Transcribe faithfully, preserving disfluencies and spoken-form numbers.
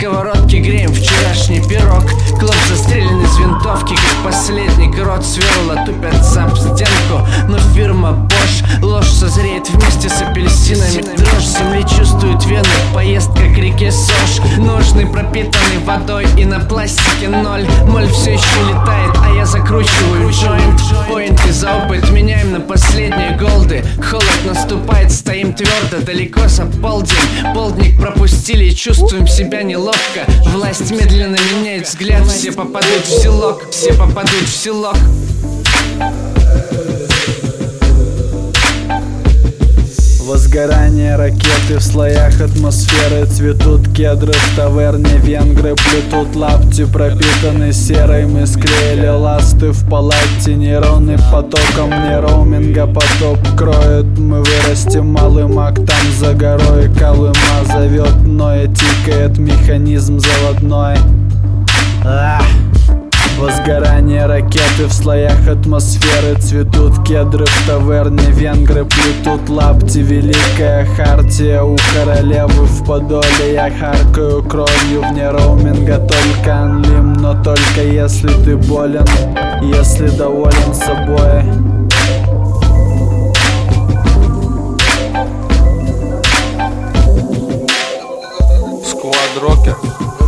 сковородке греем вчерашний пирог. Клоп застрелен из винтовки, как посредник. Рот сверла, тупятся об стенку. Но фирма Bosch, ложь созреет вместе с апельсинами. Дрожь земли чувствует вены, поездка к реке Сош. Ножны пропитаны водой и на пластике ноль. Моль все еще летает, а я закручиваю джойнт. Поинты за опыт меняем на последние голды. Холод наступает, стоим твердо, далеко за полдень. Полдник пропустили, чувствуем себя неловко. Власть медленно меняет взгляд, все попадут в селок, все попадут в селок. Возгорание ракеты в слоях атмосферы. Цветут кедры в таверне, венгры плетут лапти, пропитаны серой. Мы склеили ласты в палате, нейроны потоком мне роуминга потоп кроет. Мы вырастем малым актом за горой. Колыма зовет, ноя тикает механизм заводной. Ах! Возгорание ракеты в слоях атмосферы. Цветут кедры в таверне, венгры плетут лапти. Великая хартия у королевы в подоле. Я харкаю кровью вне роуминга, только анлим. Но только если ты болен, если доволен собой. Сквад Рокер.